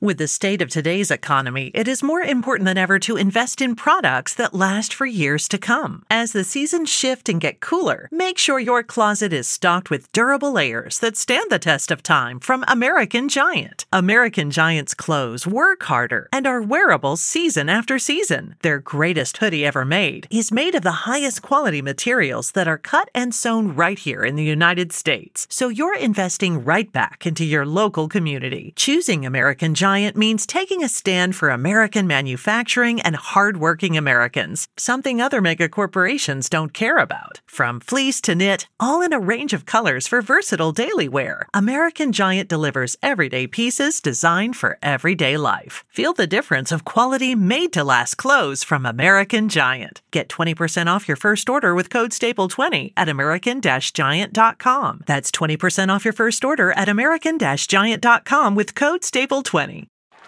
With the state of today's economy, it is more important than ever to invest in products that last for years to come. As the seasons shift and get cooler, make sure your closet is stocked with durable layers that stand the test of time from American Giant. American Giant's clothes work harder and are wearable season after season. Their greatest hoodie ever made is made of the highest quality materials that are cut and sewn right here in the United States. So you're investing right back into your local community. Choosing American Giant means taking a stand for American manufacturing and hardworking Americans, something other mega corporations don't care about. From fleece to knit, all in a range of colors for versatile daily wear, American Giant delivers everyday pieces designed for everyday life. Feel the difference of quality made-to-last clothes from American Giant. Get 20% off your first order with code STAPLE20 at american-giant.com. That's 20% off your first order at american-giant.com with code STAPLE20.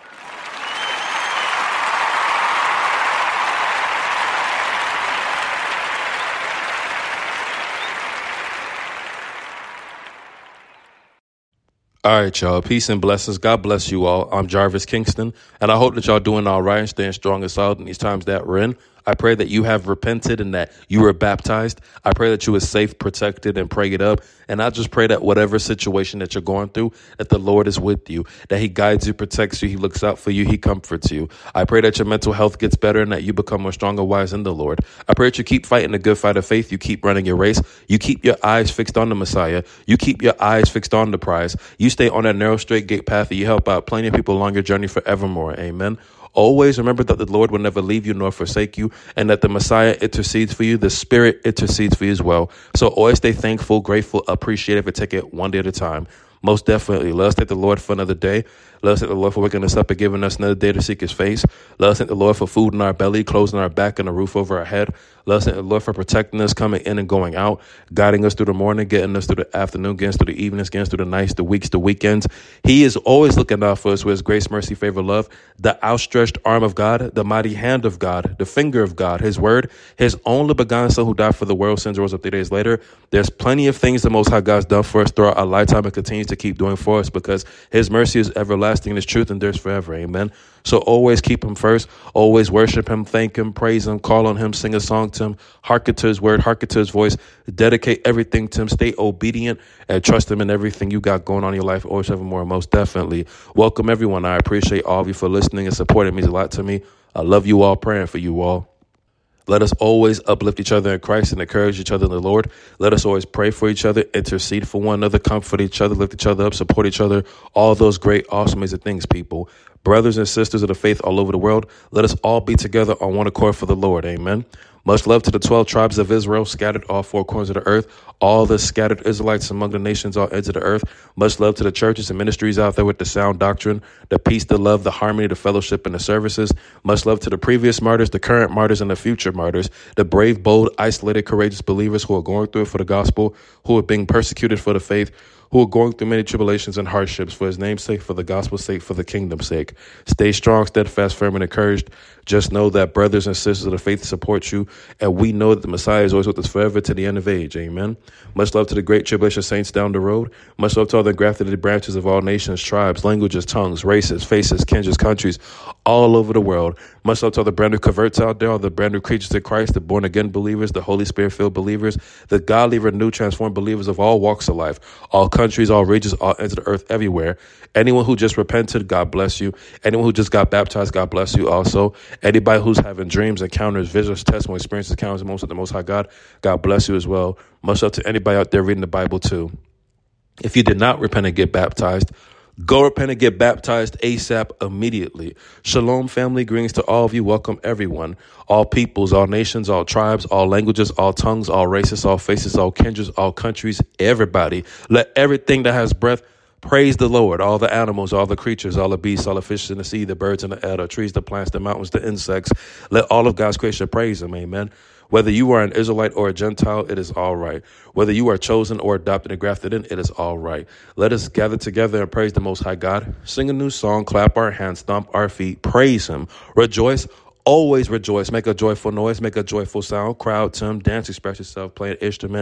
All right, y'all. Peace and blessings. God bless you all. I'm Jarvis Kingston, and I hope that y'all doing all right and staying strong and solid in these times that we're in. I pray that you have repented and that you were baptized. I pray that you were safe, protected, and prayed up. And I just pray that whatever situation that you're going through, that the Lord is with you, that he guides you, protects you, he looks out for you, he comforts you. I pray that your mental health gets better and that you become more strong and wise in the Lord. I pray that you keep fighting the good fight of faith. You keep running your race. You keep your eyes fixed on the Messiah. You keep your eyes fixed on the prize. You stay on that narrow, straight gate path and you help out plenty of people along your journey forevermore. Amen. Always remember that the Lord will never leave you nor forsake you, and that the Messiah intercedes for you. The Spirit intercedes for you as well. So always stay thankful, grateful, appreciative, and take it one day at a time. Most definitely. Let us thank the Lord for another day. Let us thank the Lord for waking us up and giving us another day to seek his face. Let us thank the Lord for food in our belly, clothes on our back, and a roof over our head. Let us thank the Lord for protecting us, coming in and going out, guiding us through the morning, getting us through the afternoon, getting us through the evenings, getting us through the nights, the weeks, the weekends. He is always looking out for us with his grace, mercy, favor, love, the outstretched arm of God, the mighty hand of God, the finger of God, his word, his only begotten son who died for the world, sins rose up 3 days later. There's plenty of things the Most High God's done for us throughout our lifetime and continues to keep doing for us because his mercy is everlasting and his truth endures forever. Amen. So always keep him first, always worship him, thank him, praise him, call on him, sing a song to him, hearken to his word, hearken to his voice, dedicate everything to him, stay obedient, and trust him in everything you got going on in your life, always evermore. Most definitely. Welcome, everyone. I appreciate all of you for listening and supporting. It means a lot to me. I love you all, praying for you all. Let us always uplift each other in Christ and encourage each other in the Lord. Let us always pray for each other, intercede for one another, comfort each other, lift each other up, support each other. All those great, awesome, amazing things, people. Brothers and sisters of the faith all over the world, let us all be together on one accord for the Lord. Amen. Much love to the 12 tribes of Israel scattered all four corners of the earth, all the scattered Israelites among the nations, all ends of the earth. Much love to the churches and ministries out there with the sound doctrine, the peace, the love, the harmony, the fellowship, and the services. Much love to the previous martyrs, the current martyrs, and the future martyrs, the brave, bold, isolated, courageous believers who are going through it for the gospel, who are being persecuted for the faith, who are going through many tribulations and hardships for his name's sake, for the gospel's sake, for the kingdom's sake. Stay strong, steadfast, firm, and encouraged. Just know that brothers and sisters of the faith support you, and we know that the Messiah is always with us forever to the end of age. Amen. Much love to the great tribulation saints down the road. Much love to all the engrafted branches of all nations, tribes, languages, tongues, races, faces, kindreds, countries, all over the world. Much love to all the brand new converts out there, all the brand new creatures in Christ, the born again believers, the Holy Spirit filled believers, the godly, renewed, transformed believers of all walks of life, all countries, all regions, all ends of the earth, everywhere. Anyone who just repented, God bless you. Anyone who just got baptized, God bless you also. Anybody who's having dreams, encounters, visions, testimony, experiences, encounters, most of the Most High God, God bless you as well. Much love to anybody out there reading the Bible too. If you did not repent and get baptized, go repent and get baptized ASAP immediately. Shalom, family. Greetings to all of you. Welcome, everyone. All peoples, all nations, all tribes, all languages, all tongues, all races, all faces, all kindreds, all countries, everybody. Let everything that has breath praise the Lord. All the animals, all the creatures, all the beasts, all the fishes in the sea, the birds in the air, the trees, the plants, the mountains, the insects. Let all of God's creation praise him. Amen. Whether you are an Israelite or a Gentile, it is all right. Whether you are chosen or adopted and grafted in, it is all right. Let us gather together and praise the Most High God. Sing a new song, clap our hands, stomp our feet, praise him. Rejoice, always rejoice. Make a joyful noise, make a joyful sound. Crowd to him, dance, express yourself, play an instrument.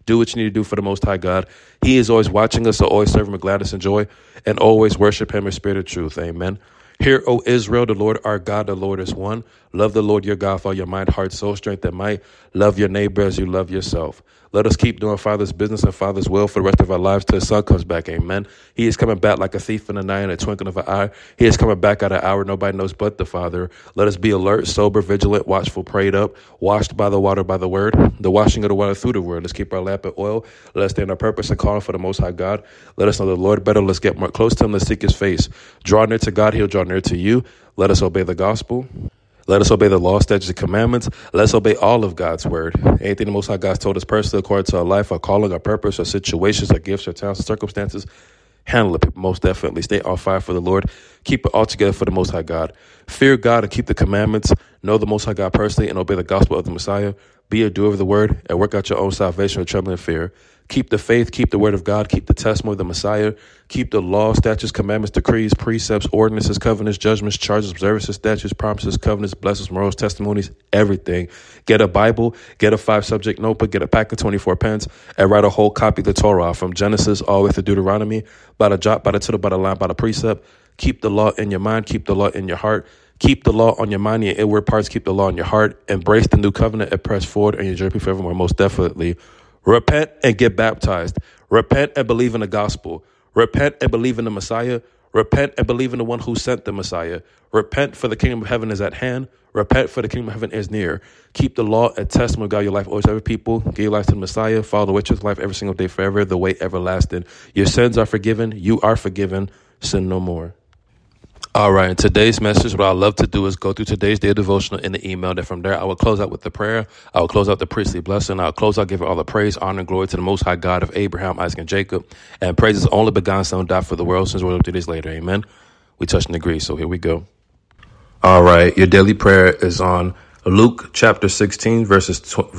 Do what you need to do for the Most High God. He is always watching us, so always serve him with gladness and joy, and always worship him in spirit and truth. Amen. Hear, O Israel, the Lord our God, the Lord is one. Love the Lord your God with all your mind, heart, soul, strength, and might. Love your neighbor as you love yourself. Let us keep doing Father's business and Father's will for the rest of our lives till his Son comes back. Amen. He is coming back like a thief in the night, in a twinkling of an eye. He is coming back at an hour nobody knows but the Father. Let us be alert, sober, vigilant, watchful, prayed up, washed by the water, by the word, the washing of the water through the word. Let's keep our lamp at oil. Let us stand our purpose and calling for the Most High God. Let us know the Lord better. Let's get more close to him. Let's seek his face. Draw near to God. He'll draw near to you. Let us obey the gospel. Let us obey the law, statutes, and commandments. Let's obey all of God's word. Anything the Most High God has told us personally, according to our life, our calling, our purpose, our situations, our gifts, our talents, our circumstances, handle it most definitely. Stay on fire for the Lord. Keep it all together for the Most High God. Fear God and keep the commandments. Know the Most High God personally and obey the gospel of the Messiah. Be a doer of the word and work out your own salvation with trembling and fear. Keep the faith, keep the word of God, keep the testimony of the Messiah, keep the law, statutes, commandments, decrees, precepts, ordinances, covenants, judgments, charges, observances, statutes, promises, covenants, blessings, morals, testimonies, everything. Get a Bible, get a 5-subject notebook, get a pack of 24 pens, and write a whole copy of the Torah from Genesis all the way to Deuteronomy, by the jot, by the tittle, by the line, by the precept. Keep the law in your mind, keep the law in your heart. Keep the law on your mind and your inward parts. Keep the law in your heart. Embrace the new covenant and press forward on your journey forevermore. Most definitely. Repent and get baptized. Repent and believe in the gospel. Repent and believe in the Messiah. Repent and believe in the one who sent the Messiah. Repent, for the kingdom of heaven is at hand. Repent, for the kingdom of heaven is near. Keep the law and testimony of God your life. Always every people. Give your life to the Messiah. Follow the way to life every single day forever. The way everlasting. Your sins are forgiven. You are forgiven. Sin no more. All right, in today's message, what I love to do is go through today's day devotional in the email. Then from there, I will close out with the prayer. I will close out the priestly blessing. I'll close out giving all the praise, honor, and glory to the Most High God of Abraham, Isaac, and Jacob. And praise his only begotten Son, died for the world, since we're 3 days later. Amen. We touch and agree, so here we go. All right, your daily prayer is on Luke chapter 16, verse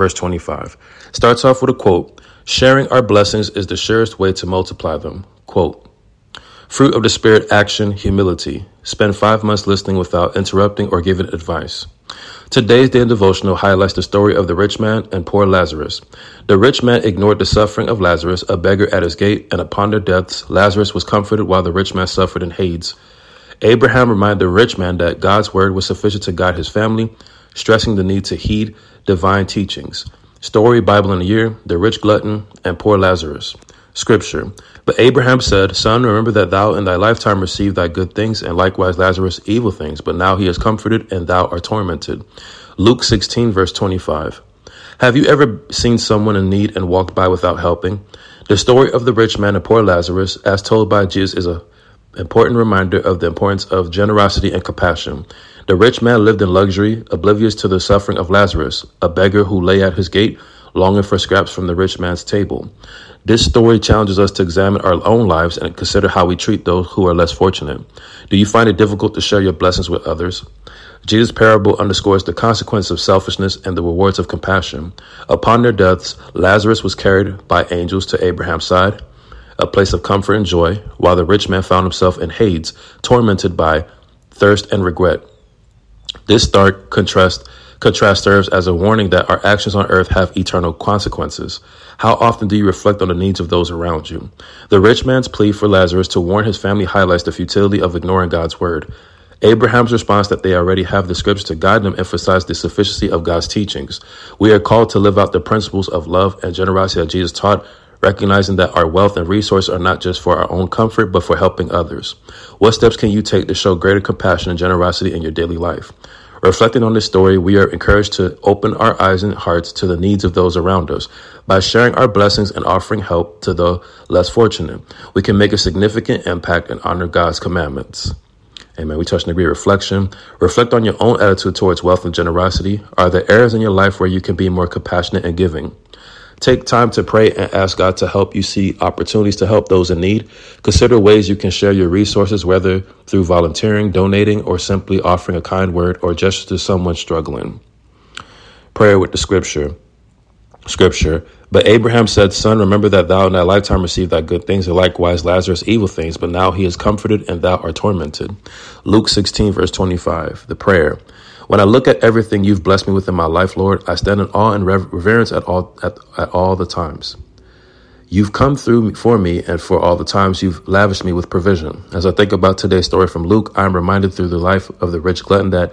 25. Starts off with a quote. Sharing our blessings is the surest way to multiply them. Quote. Fruit of the Spirit, action, humility. Spend 5 months listening without interrupting or giving advice. Today's daily devotional highlights the story of the rich man and poor Lazarus. The rich man ignored the suffering of Lazarus, a beggar at his gate, and upon their deaths, Lazarus was comforted while the rich man suffered in Hades. Abraham reminded the rich man that God's word was sufficient to guide his family, stressing the need to heed divine teachings. Story, Bible in a year, the rich glutton, and poor Lazarus. Scripture. But Abraham said, Son, remember that thou in thy lifetime received thy good things, and likewise Lazarus evil things, but now he is comforted, and thou art tormented. Luke 16, verse 25. Have you ever seen someone in need and walked by without helping? The story of the rich man and poor Lazarus, as told by Jesus, is an important reminder of the importance of generosity and compassion. The rich man lived in luxury, oblivious to the suffering of Lazarus, a beggar who lay at his gate, longing for scraps from the rich man's table. This story challenges us to examine our own lives and consider how we treat those who are less fortunate. Do you find it difficult to share your blessings with others? Jesus' parable underscores the consequence of selfishness and the rewards of compassion. Upon their deaths, Lazarus was carried by angels to Abraham's side, a place of comfort and joy, while the rich man found himself in Hades, tormented by thirst and regret. This stark contrast serves as a warning that our actions on earth have eternal consequences. How often do you reflect on the needs of those around you? The rich man's plea for Lazarus to warn his family highlights the futility of ignoring God's word. Abraham's response that they already have the scriptures to guide them emphasized the sufficiency of God's teachings. We are called to live out the principles of love and generosity that Jesus taught, recognizing that our wealth and resources are not just for our own comfort, but for helping others. What steps can you take to show greater compassion and generosity in your daily life? Reflecting on this story, we are encouraged to open our eyes and hearts to the needs of those around us. By sharing our blessings and offering help to the less fortunate, we can make a significant impact and honor God's commandments. Amen. We touch and agree. Reflection. Reflect on your own attitude towards wealth and generosity. Are there areas in your life where you can be more compassionate and giving? Take time to pray and ask God to help you see opportunities to help those in need. Consider ways you can share your resources, whether through volunteering, donating, or simply offering a kind word or gesture to someone struggling. Prayer with the scripture. But Abraham said, Son, remember that thou in thy lifetime received thy good things, and likewise Lazarus evil things, but now he is comforted and thou art tormented. Luke 16, verse 25. The prayer. When I look at everything you've blessed me with in my life, Lord, I stand in awe and reverence at all the times. You've come through for me and for all the times you've lavished me with provision. As I think about today's story from Luke, I'm reminded through the life of the rich glutton that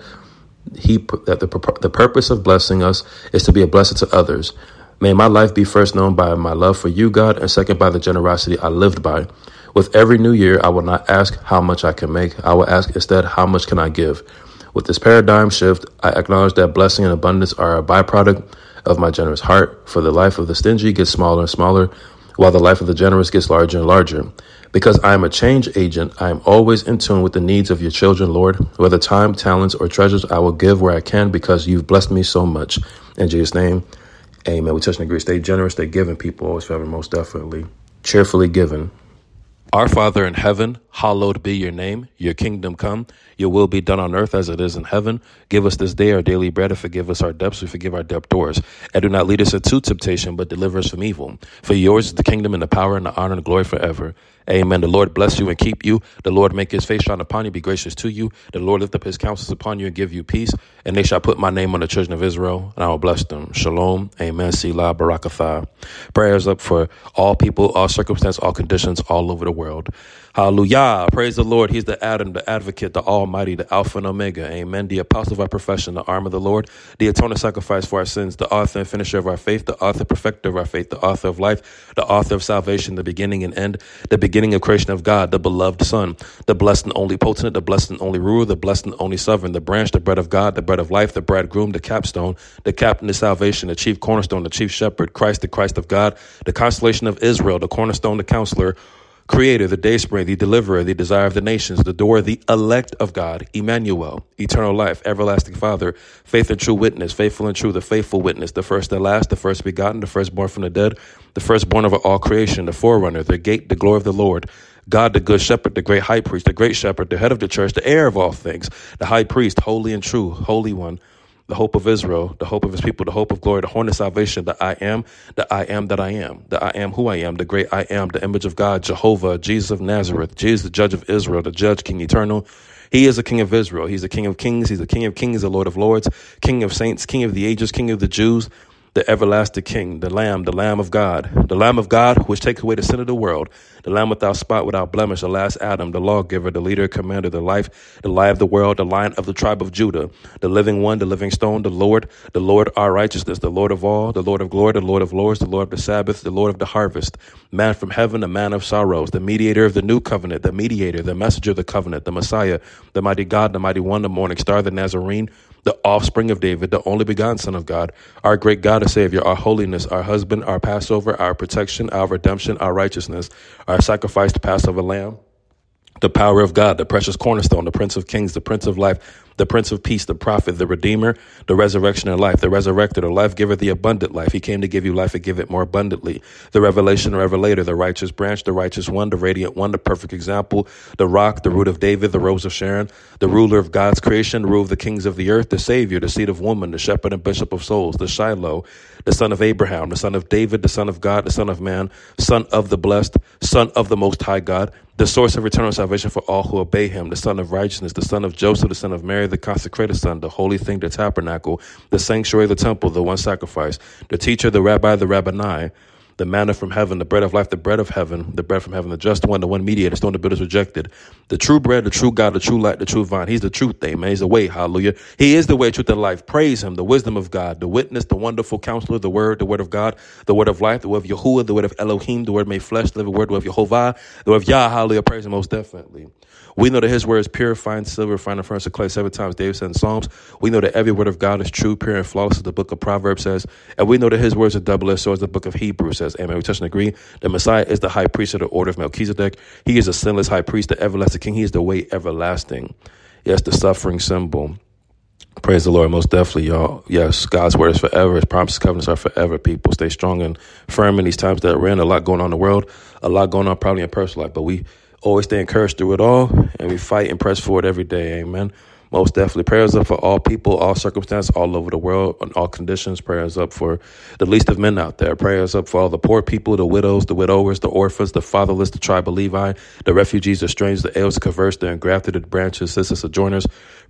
the purpose of blessing us is to be a blessing to others. May my life be first known by my love for you, God, and second by the generosity I lived by. With every new year, I will not ask how much I can make. I will ask instead, how much can I give? With this paradigm shift, I acknowledge that blessing and abundance are a byproduct of my generous heart, for the life of the stingy gets smaller and smaller, while the life of the generous gets larger and larger. Because I am a change agent, I am always in tune with the needs of your children, Lord. Whether time, talents, or treasures, I will give where I can because you've blessed me so much. In Jesus' name, amen. We touch and agree. Stay generous, stay giving, people, always forever, most definitely. Cheerfully given. Our Father in heaven, hallowed be your name. Your kingdom come. Your will be done on earth as it is in heaven. Give us this day our daily bread and forgive us our debts. We forgive our debtors. And do not lead us into temptation, but deliver us from evil. For yours is the kingdom and the power and the honor and the glory forever. Amen. The Lord bless you and keep you. The Lord make his face shine upon you, be gracious to you. The Lord lift up his countenance upon you and give you peace. And they shall put my name on the children of Israel, and I will bless them. Shalom. Amen. Selah. Barakatah. Prayers up for all people, all circumstances, all conditions, all over the world. Hallelujah. Praise the Lord. He's the Adam, the advocate, the almighty, the Alpha and Omega. Amen. The apostle of our profession, the arm of the Lord, the atoning sacrifice for our sins, the author and finisher of our faith, the author perfecter of our faith, the author of life, the author of salvation, the beginning and end, the beginning of creation of God, the beloved Son, the blessed and only potent, the blessed and only ruler, the blessed and only sovereign, the branch, the bread of God, the bread of life, the bridegroom, the capstone, the captain of salvation, the chief cornerstone, the chief shepherd, Christ, the Christ of God, the constellation of Israel, the cornerstone, the counselor, Creator, the dayspring, the deliverer, the desire of the nations, the door, the elect of God, Emmanuel, eternal life, everlasting Father, faith and true witness, faithful and true, the faithful witness, the first and last, the first begotten, the firstborn from the dead, the firstborn of all creation, the forerunner, the gate, the glory of the Lord, God, the good shepherd, the great high priest, the great shepherd, the head of the church, the heir of all things, the high priest, holy and true, holy one, the hope of Israel, the hope of his people, the hope of glory, the horn of salvation, the I am, the I am that I am, the I am who I am, the great I am, the image of God, Jehovah, Jesus of Nazareth, Jesus, the judge of Israel, the judge, King eternal. He is the King of Israel. He's the King of kings. He's the King of kings, the Lord of lords, King of saints, King of the ages, King of the Jews, the everlasting King, the Lamb of God, which takes away the sin of the world, the Lamb without spot, without blemish, the last Adam, the lawgiver, the leader, commander, the light of the world, the Lion of the tribe of Judah, the living one, the living stone, the Lord, our righteousness, the Lord of all, the Lord of glory, the Lord of lords, the Lord of the Sabbath, the Lord of the harvest, man from heaven, the man of sorrows, the mediator of the new covenant, the mediator, the messenger of the covenant, the Messiah, the mighty God, the mighty one, the morning star, the Nazarene, the offspring of David, the only begotten Son of God, our great God and Savior, our holiness, our husband, our Passover, our protection, our redemption, our righteousness, our sacrificed Passover lamb, the power of God, the precious cornerstone, the Prince of Kings, the Prince of Life, the Prince of Peace, the Prophet, the Redeemer, the resurrection and life, the resurrected, the life giver, the abundant life. He came to give you life and give it more abundantly. The revelation, revelator, the righteous branch, the righteous one, the radiant one, the perfect example, the rock, the root of David, the rose of Sharon, the ruler of God's creation, the rule of the kings of the earth, the Savior, the seed of woman, the shepherd and bishop of souls, the Shiloh, the son of Abraham, the son of David, the son of God, the son of man, son of the blessed, son of the most high God, the source of eternal salvation for all who obey him, the son of righteousness, the son of Joseph, the son of Mary, the consecrated son, the holy thing, the tabernacle, the sanctuary, the temple, the one sacrifice, the teacher, the rabbi, the rabboni, the manna from heaven, the bread of life, the bread of heaven, the bread from heaven, the just one, the one mediator, stone the builders rejected, the true bread, the true God, the true light, the true vine. He's the truth, amen. He's the way, hallelujah. He is the way, truth, and life. Praise him, the wisdom of God, the witness, the wonderful counselor, the word of God, the word of life, the word of Yahuwah, the word of Elohim, the word made flesh, the word of Jehovah, the word of Yah, hallelujah. Praise him most definitely. We know that his word is pure, fine silver, fine and furnace of clay. 7 times David said in Psalms. We know that every word of God is true, pure, and flawless, as the book of Proverbs says. And we know that his words are double-edged swords, as the book of Hebrews says. Amen. We touch and agree. The Messiah is the high priest of the order of Melchizedek. He is a sinless high priest, the everlasting king. He is the way everlasting. Yes, the suffering symbol. Praise the Lord. Most definitely, y'all. Yes, God's word is forever. His promises, covenants are forever. People stay strong and firm in these times that we're in. A lot going on in the world. A lot going on probably in personal life. But we always stay encouraged through it all, and we fight and press forward every day. Amen. Most definitely. Prayers up for all people, all circumstances, all over the world, on all conditions. Prayers up for the least of men out there. Prayers up for all the poor people, the widows, the widowers, the orphans, the fatherless, the tribe of Levi, the refugees, the strangers, the aliens, the converse, the engrafted, the branches, sisters, sojourners.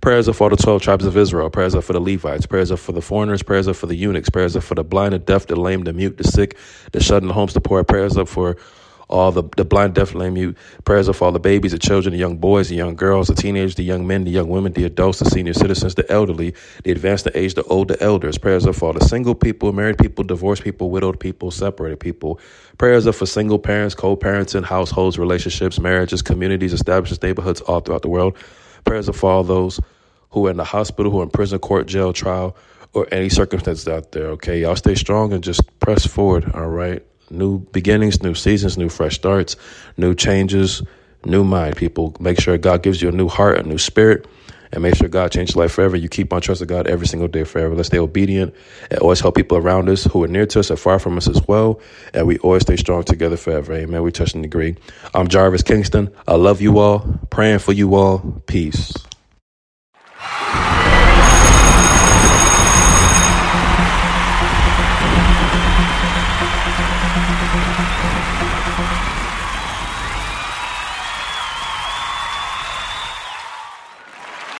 Prayers up for the 12 tribes of Israel. Prayers up for the Levites. Prayers up for the foreigners. Prayers up for the eunuchs. Prayers up for the blind, the deaf, the lame, the mute, the sick, the shut in the homes, the poor. Prayers up for all the blind, deaf, lame, mute. Prayers up for all the babies, the children, the young boys, the young girls, the teenagers, the young men, the young women, the adults, the senior citizens, the elderly, the advanced, the aged, the old, the elders. Prayers up for all the single people, married people, divorced people, widowed people, separated people. Prayers up for single parents, co-parenting, households, relationships, marriages, communities, establishments, neighborhoods all throughout the world. Prayers up for all those who are in the hospital, who are in prison, court, jail, trial, or any circumstances out there, okay? Y'all stay strong and just press forward, all right? New beginnings, new seasons, new fresh starts, new changes, new mind, people. Make sure God gives you a new heart, a new spirit, and make sure God changes your life forever. You keep on trusting God every single day forever. Let's stay obedient and always help people around us who are near to us and far from us as well. And we always stay strong together forever. Amen. We touch and agree. I'm Jarvis Kingston. I love you all. Praying for you all. Peace.